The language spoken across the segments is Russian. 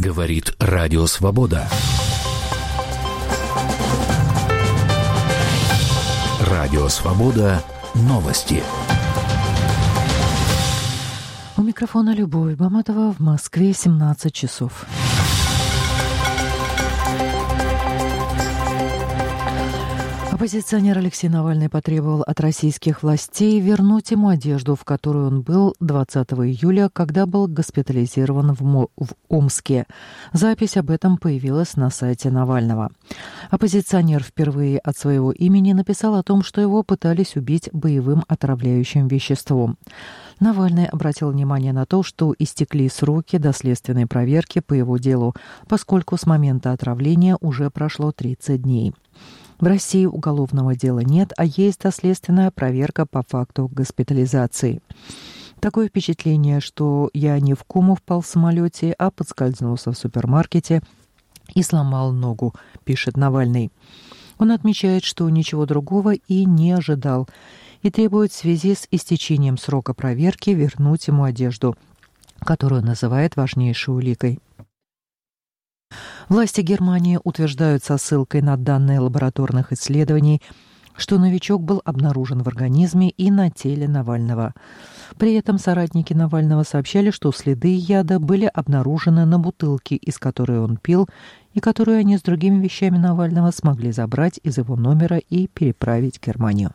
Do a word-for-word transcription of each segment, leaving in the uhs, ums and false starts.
Говорит Радио Свобода. Радио Свобода. Новости. У микрофона Любовь Баматова. В Москве семнадцать часов. Оппозиционер Алексей Навальный потребовал от российских властей вернуть ему одежду, в которой он был двадцатого июля, когда был госпитализирован в, Мо- в Омске. Запись об этом появилась на сайте Навального. Оппозиционер впервые от своего имени написал о том, что его пытались убить боевым отравляющим веществом. Навальный обратил внимание на то, что истекли сроки доследственной проверки по его делу, поскольку с момента отравления уже прошло тридцать дней. В России уголовного дела нет, а есть доследственная проверка по факту госпитализации. Такое впечатление, что я не в кому впал в самолете, а подскользнулся в супермаркете и сломал ногу, пишет Навальный. Он отмечает, что ничего другого и не ожидал, и требует в связи с истечением срока проверки вернуть ему одежду, которую называет важнейшей уликой. Власти Германии утверждают со ссылкой на данные лабораторных исследований, что новичок был обнаружен в организме и на теле Навального. При этом соратники Навального сообщали, что следы яда были обнаружены на бутылке, из которой он пил, и которую они с другими вещами Навального смогли забрать из его номера и переправить в Германию.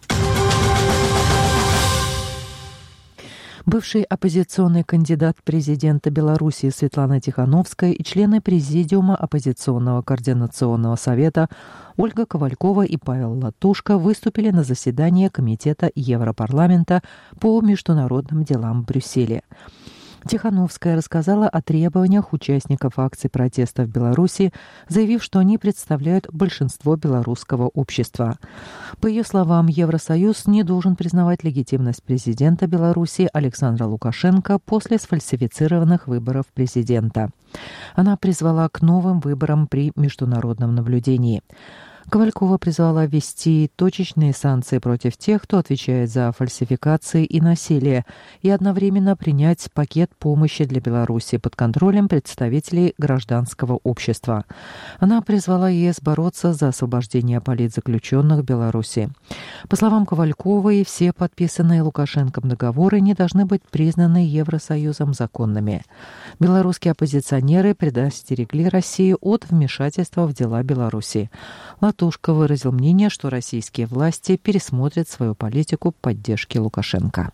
Бывший оппозиционный кандидат президента Беларуси Светлана Тихановская и члены Президиума оппозиционного координационного совета Ольга Ковалькова и Павел Латушко выступили на заседании Комитета Европарламента по международным делам в Брюсселе. Тихановская рассказала о требованиях участников акций протеста в Беларуси, заявив, что они представляют большинство белорусского общества. По ее словам, Евросоюз не должен признавать легитимность президента Беларуси Александра Лукашенко после сфальсифицированных выборов президента. Она призвала к новым выборам при международном наблюдении. Ковалькова призвала ввести точечные санкции против тех, кто отвечает за фальсификации и насилие, и одновременно принять пакет помощи для Беларуси под контролем представителей гражданского общества. Она призвала ЕС бороться за освобождение политзаключенных в Беларуси. По словам Ковальковой, все подписанные Лукашенком договоры не должны быть признаны Евросоюзом законными. Белорусские оппозиционеры предостерегли Россию от вмешательства в дела Беларуси. Латушко выразил мнение, что российские власти пересмотрят свою политику поддержки Лукашенко.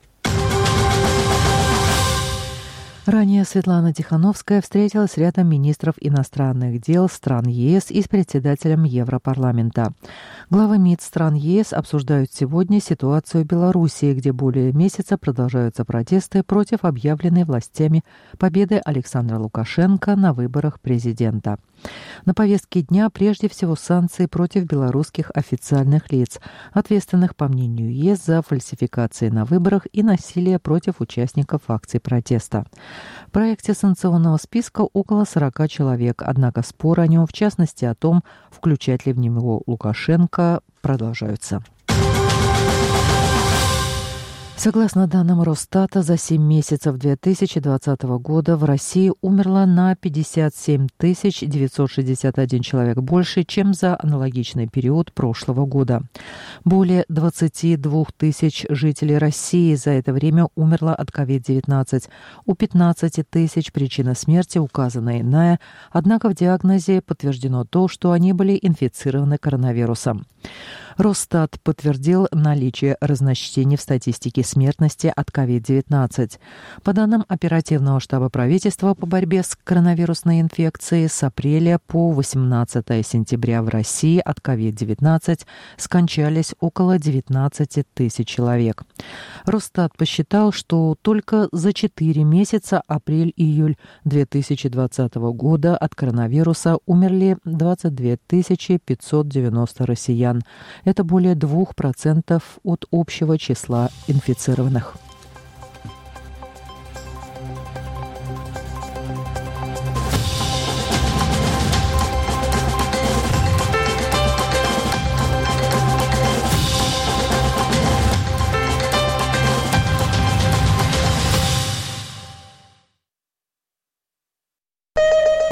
Ранее Светлана Тихановская встретилась с рядом министров иностранных дел стран ЕС и с председателем Европарламента. Главы МИД стран ЕС обсуждают сегодня ситуацию в Беларуси, где более месяца продолжаются протесты против объявленной властями победы Александра Лукашенко на выборах президента. На повестке дня прежде всего санкции против белорусских официальных лиц, ответственных, по мнению ЕС, за фальсификации на выборах и насилие против участников акций протеста. В проекте санкционного списка около сорока человек, однако споры о нем, в частности о том, включать ли в него Лукашенко, продолжаются. Согласно данным Росстата, за семь месяцев две тысячи двадцатого года в России умерло на пятьдесят семь тысяч девятьсот шестьдесят один человек больше, чем за аналогичный период прошлого года. Более двадцать два тысяч жителей России за это время умерло от ковид девятнадцать. У пятнадцати тысяч причина смерти указана иная, однако в диагнозе подтверждено то, что они были инфицированы коронавирусом. Росстат подтвердил наличие разночтений в статистике смертности от ковид девятнадцать. По данным оперативного штаба правительства по борьбе с коронавирусной инфекцией, с апреля по восемнадцатое сентября в России от ковид девятнадцать скончались около девятнадцать тысяч человек. Росстат посчитал, что только за четыре месяца, апрель-июль две тысячи двадцатого года, от коронавируса умерли двадцать две тысячи пятьсот девяносто россиян. Это более двух процентов от общего числа инфицированных.